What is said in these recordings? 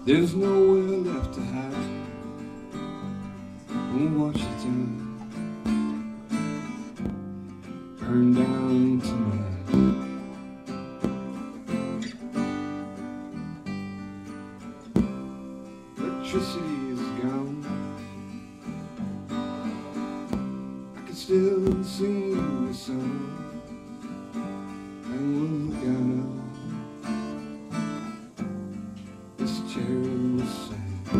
There's nowhere left to hide. Won't watch the town burn down tonight. Electricity is gone. I can still sing the song, and we'll look out of this terrible sight.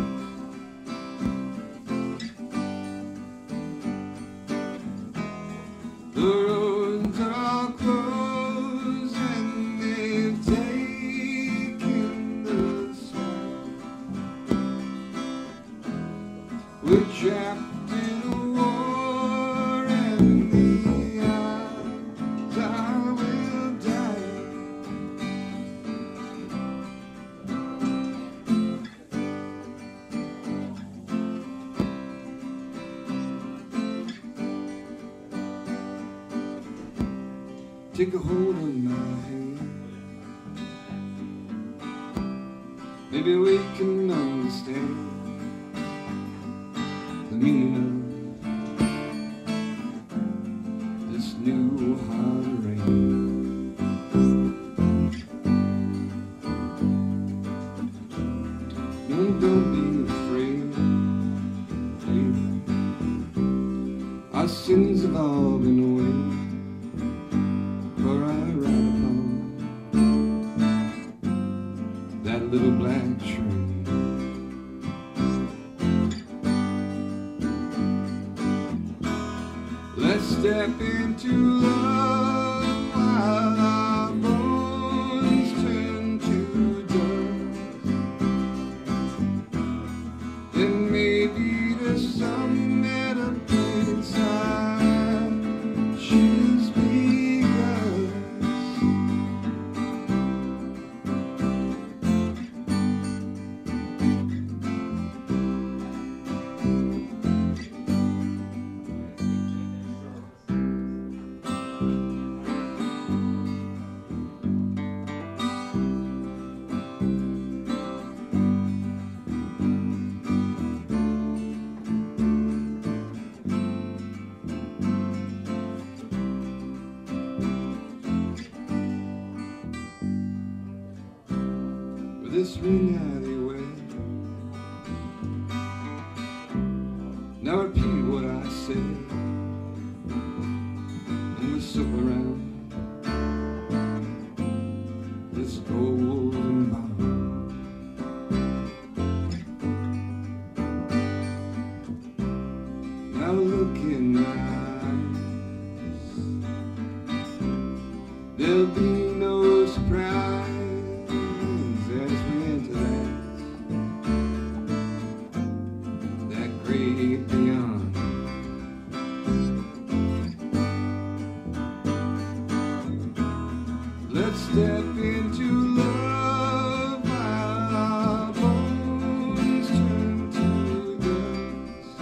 The roads are closed and they've taken the side. We're trapped in a war and the odds are we'll die. Take a hold of my hand. Maybe we can understand the meaning of this new hard rain. No, don't be afraid, baby. Our sins have all been away. For I ride upon that little black train. Let's step into love while our bones turn to dust. Then maybe there's some better place inside. Choose me. This ring alleyway. Now repeat what I said, and we'll circle around this golden bond. Now look in my eyes. There'll be no surprise as we enter that great beyond. Let's step into love while our bones turn to dust.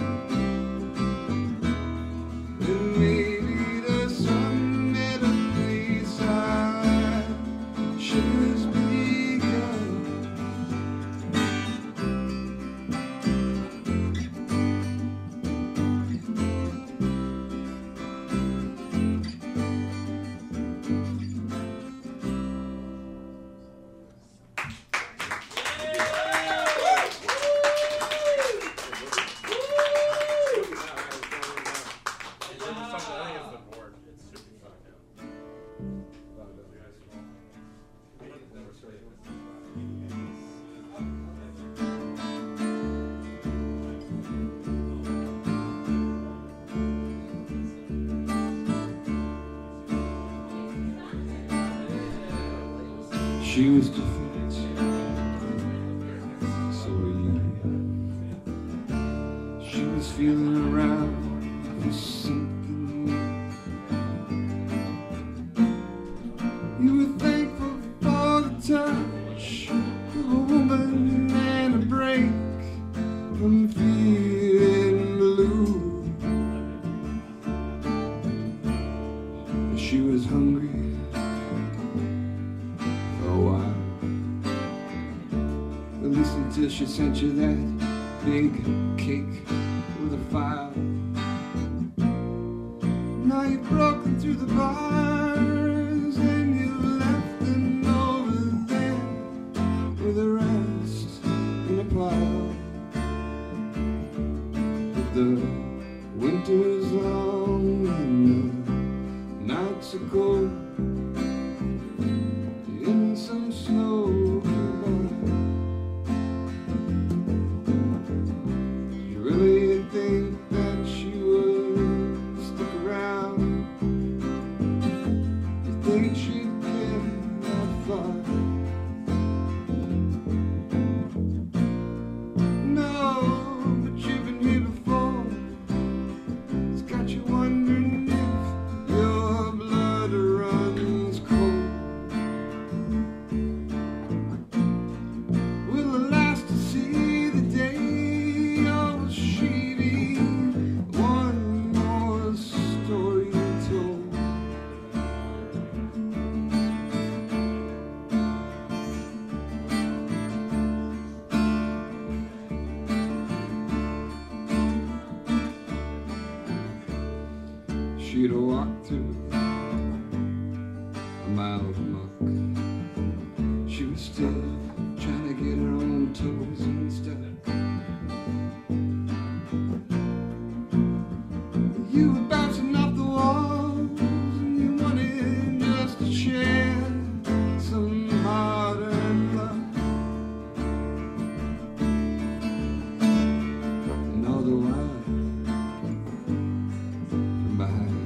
And maybe there's some better place I should be. She was different, so were you. She was feeling around for something. You were thankful for the touch of a woman and a break from feeling blue. She was hungry for a while. At least until she sent you that big cake with a file. Now you've broken through the bars and you left them over there with the rest in a pile. But the winter's long and the nights are cold. In some snow goodbye. You really think that she would stick around? You think she'd get that far? No, but you've been here before. It's got you wondering if your blood runs cold. She'd walk through a mile of muck. She was still trying to get her own toes unstuck. You were bouncing off the walls and you wanted just to share some hard-earned luck. And all the while, from behind,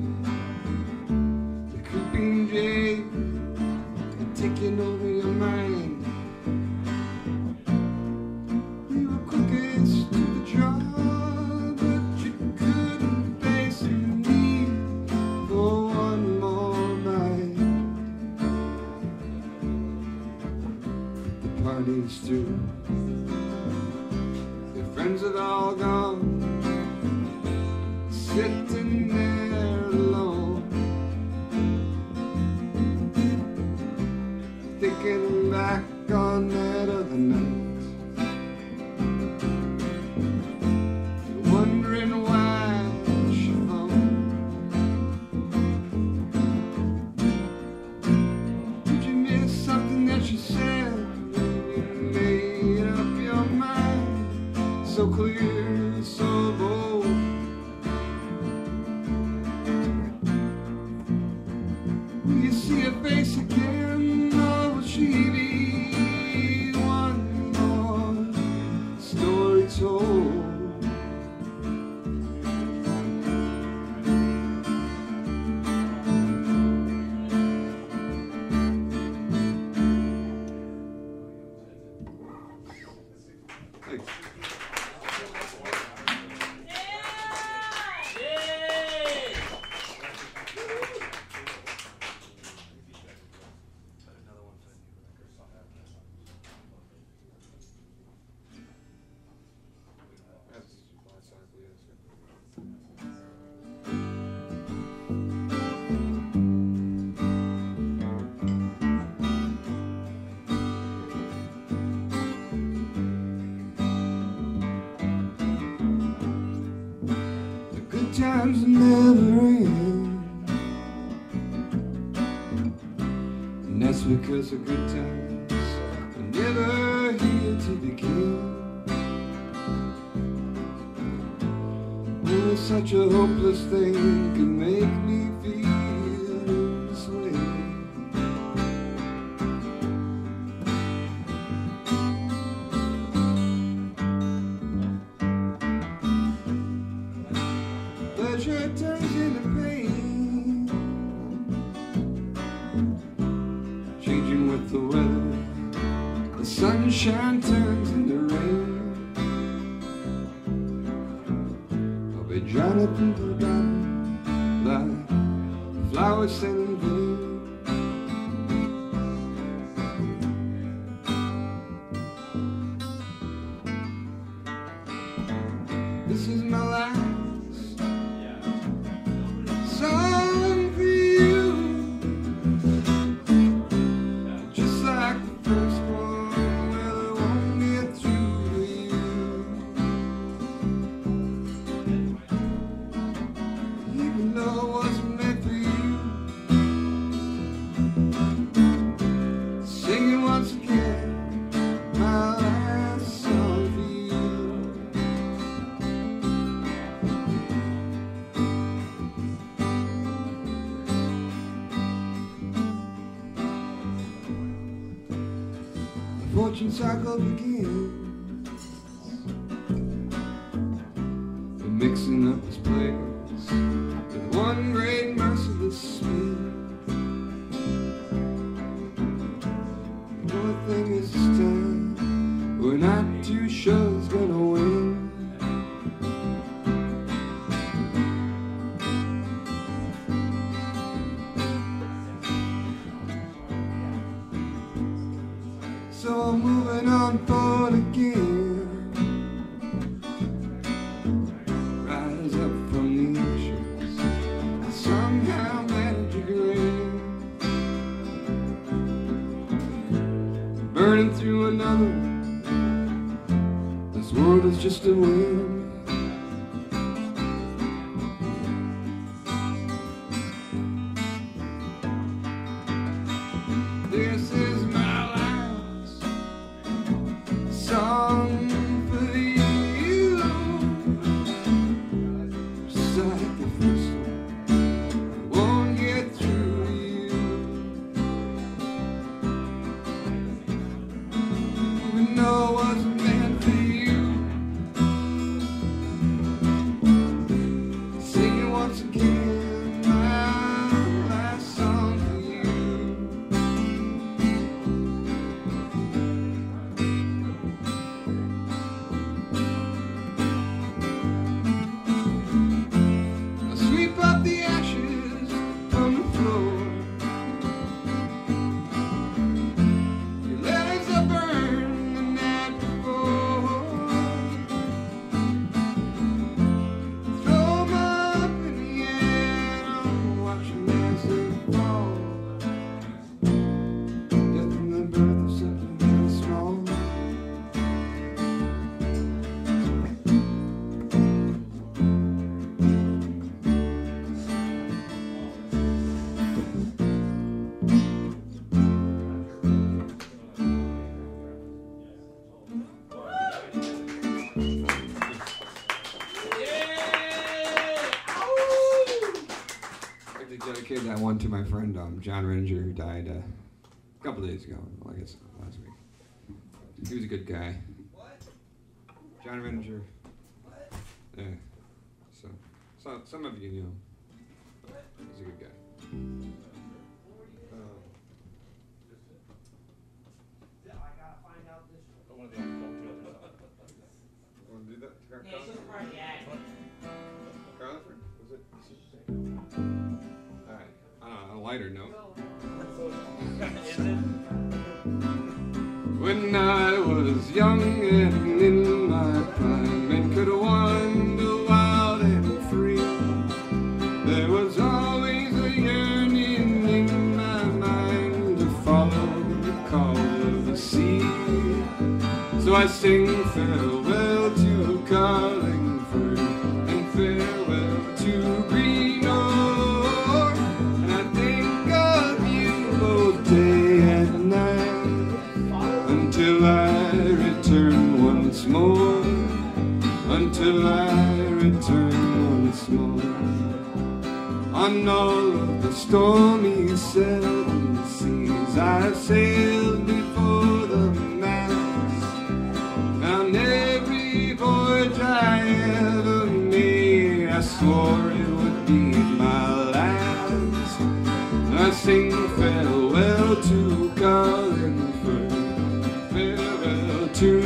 taking over your mind. You were quickest to the job, but you couldn't face a need for one more night. The party's through, your friends have all gone, sitting there alone. Thinking back on that other night, you're wondering why she phoned. Did you miss something that she said when you made up your mind? So clear, so bold. Will you see her face again? She be one more story told. Thanks. Times never end, and that's because the good times are never here to begin. Oh, such a hopeless thing can make me feel this way. Pleasure turns into pain, changing with the weather. The sunshine turns into rain. I'll be dried up and forgotten like flowers set in bloom. This is my life. Song for you, just like the first one, where the one fortune cycle begins. The mixing up his players with one great merciless spin. The only thing is this time we're not too sure who's gonna win. So I'm moving on forward again. Rise up from the ashes, I somehow manage to grin. Burning through another one. This world is just a wind. This is my last song for you. Just like the first one, it won't get through to you. Even though it wasn't meant for you. Sing it once again, my last song for you. I sweep up the ashes from the floor. Your letters are burned the night before. Throw 'em up in the air, I'm watching as they fall. Death and the birth of something very small. I'd like to dedicate that one to my friend John Ringer, who died a couple days ago. Well, I guess last week. He was a good guy. John Ringer. Yeah. So some of you knew him. He's a good guy. Want to do that? Carliford? Was it? Alright. On a lighter note. When I was young and in my prime and could wander wild and free, there was always a yearning in my mind to follow the call of the sea. So I sing farewell to Carlingford and farewell to Greenore, and I think of you both day and night until I return once more, until I return once more. On all of the stormy seven seas I've sailed before the mast, on every voyage I ever made I swore it would be my last. I sing farewell to Carlingford, farewell to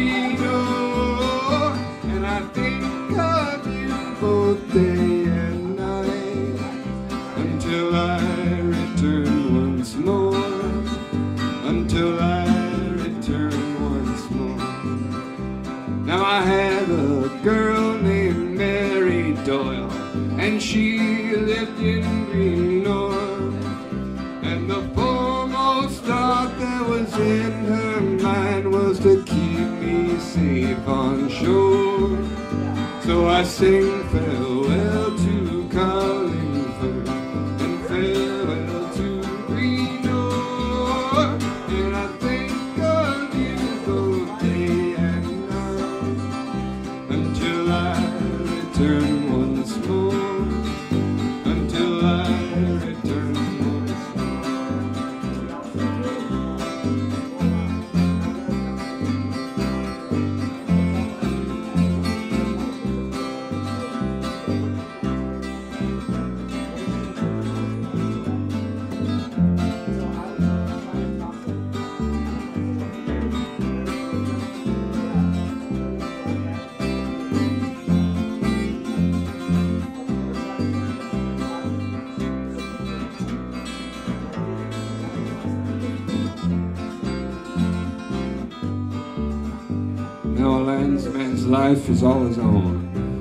Greenore, and I think of you both day and night until I return once more, until I return once more. Now I had a girl named Mary Doyle, and she lived in Greenore, and the foremost thought that was in her mind was to keep me safe on shore. So I sing farewell to Carlingford and farewell to Greenore, and I think of you both day and night until I return once more, until I return once more. Now a landsman's life is all his own.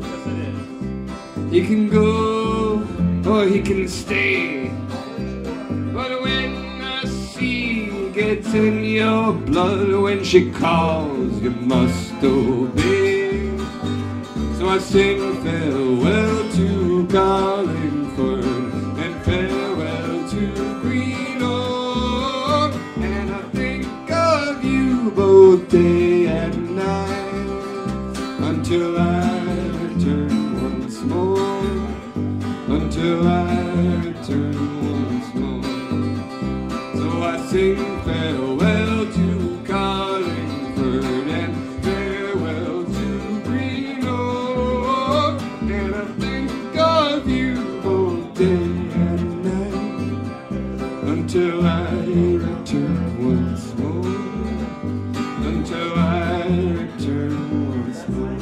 He can go or he can stay, but when the sea gets in your blood, when she calls, you must obey. So I sing farewell to Carlingford and farewell to Greenock, and I think of you both day and night until I return once more, until I return once more. So I sing farewell to Carlingford and farewell to Greenock, and I think of you both day and night until I return once more, until I return once more.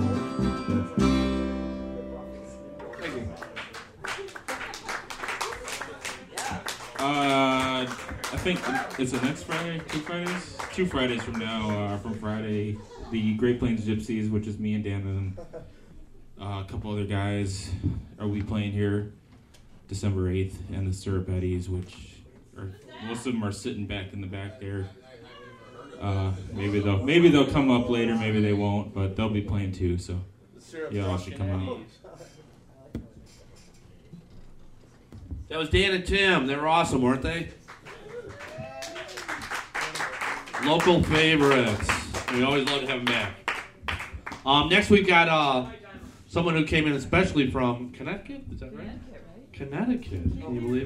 I think it's the next Friday, 2 Fridays? 2 Fridays from now, from Friday, the Great Plains Gypsies, which is me and Dan and a couple other guys, are we playing here December 8th, and the Syrup Eddies, which are, most of them are sitting back in the back there. Maybe they'll come up later, maybe they won't, but they'll be playing too, so yeah, I should come out. That was Dan and Tim. They were awesome, weren't they? Local favorites. We always love to have them back. Next we've got someone who came in especially from Connecticut. Is that right? Connecticut, right? Connecticut. Can you believe it?